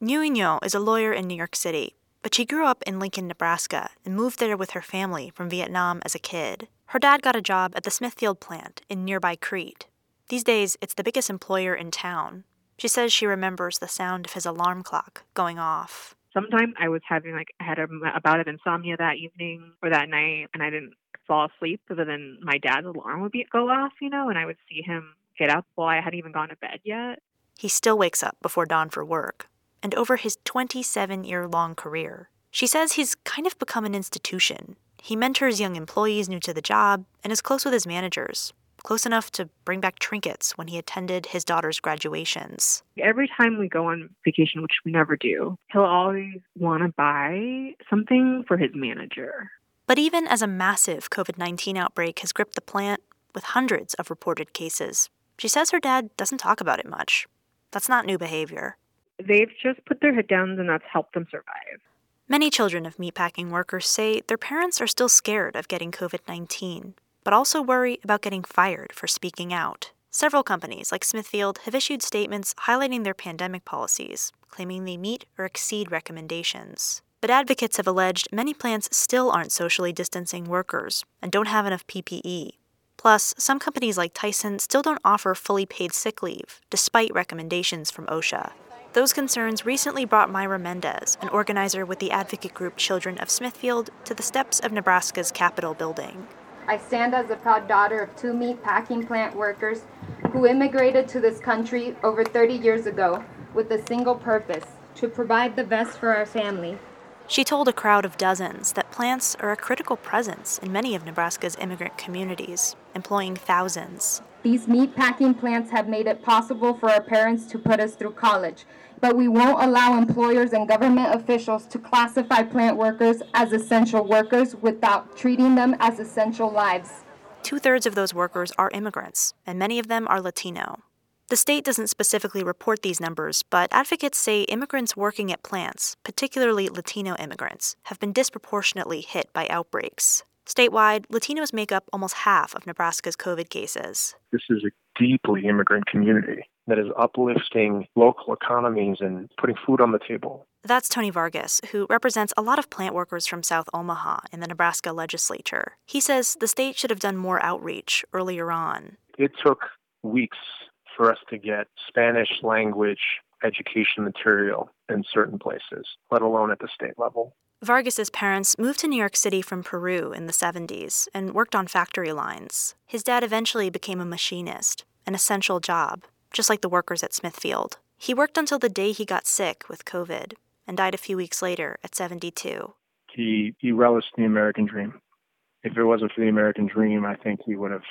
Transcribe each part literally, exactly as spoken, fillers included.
Nguyen is a lawyer in New York City, but she grew up in Lincoln, Nebraska, and moved there with her family from Vietnam as a kid. Her dad got a job at the Smithfield plant in nearby Crete. These days, it's the biggest employer in town. She says she remembers the sound of his alarm clock going off. Sometimes I was having, like, I had a, a bout of insomnia that evening or that night, and I didn't fall asleep, but then my dad's alarm would be, go off, you know, and I would see him get up while I hadn't even gone to bed yet. He still wakes up before dawn for work. And over his twenty-seven-year-long career, she says he's kind of become an institution. He mentors young employees new to the job and is close with his managers, close enough to bring back trinkets when he attended his daughter's graduations. Every time we go on vacation, which we never do, he'll always want to buy something for his manager. But even as a massive covid nineteen outbreak has gripped the plant with hundreds of reported cases, she says her dad doesn't talk about it much. That's not new behavior. They've just put their head down, and that's helped them survive. Many children of meatpacking workers say their parents are still scared of getting covid nineteen, but also worry about getting fired for speaking out. Several companies, like Smithfield, have issued statements highlighting their pandemic policies, claiming they meet or exceed recommendations. But advocates have alleged many plants still aren't socially distancing workers and don't have enough P P E. Plus, some companies like Tyson still don't offer fully paid sick leave, despite recommendations from OSHA. Those concerns recently brought Myra Mendez, an organizer with the advocate group Children of Smithfield, to the steps of Nebraska's Capitol building. I stand as a proud daughter of two meat packing plant workers who immigrated to this country over thirty years ago with a single purpose, to provide the best for our family. She told a crowd of dozens that plants are a critical presence in many of Nebraska's immigrant communities, employing thousands. These meat packing plants have made it possible for our parents to put us through college, but we won't allow employers and government officials to classify plant workers as essential workers without treating them as essential lives. Two-thirds of those workers are immigrants, and many of them are Latino. The state doesn't specifically report these numbers, but advocates say immigrants working at plants, particularly Latino immigrants, have been disproportionately hit by outbreaks. Statewide, Latinos make up almost half of Nebraska's COVID cases. This is a deeply immigrant community that is uplifting local economies and putting food on the table. That's Tony Vargas, who represents a lot of plant workers from South Omaha in the Nebraska legislature. He says the state should have done more outreach earlier on. It took weeks for us to get Spanish language education material in certain places, let alone at the state level. Vargas's parents moved to New York City from Peru in the seventies and worked on factory lines. His dad eventually became a machinist, an essential job, just like the workers at Smithfield. He worked until the day he got sick with COVID and died a few weeks later at seventy-two. He, he relished the American dream. If it wasn't for the American dream, I think he would have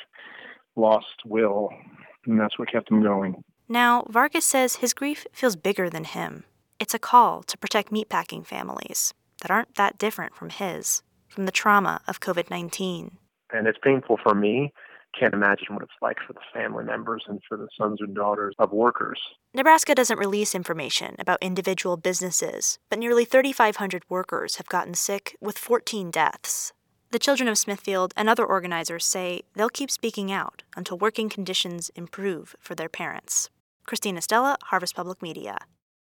lost will, and that's what kept him going. Now, Vargas says his grief feels bigger than him. It's a call to protect meatpacking families that aren't that different from his, from the trauma of COVID nineteen. And it's painful for me. Can't imagine what it's like for the family members and for the sons and daughters of workers. Nebraska doesn't release information about individual businesses, but nearly thirty-five hundred workers have gotten sick, with fourteen deaths. The Children of Smithfield and other organizers say they'll keep speaking out until working conditions improve for their parents. Christina Stella, Harvest Public Media.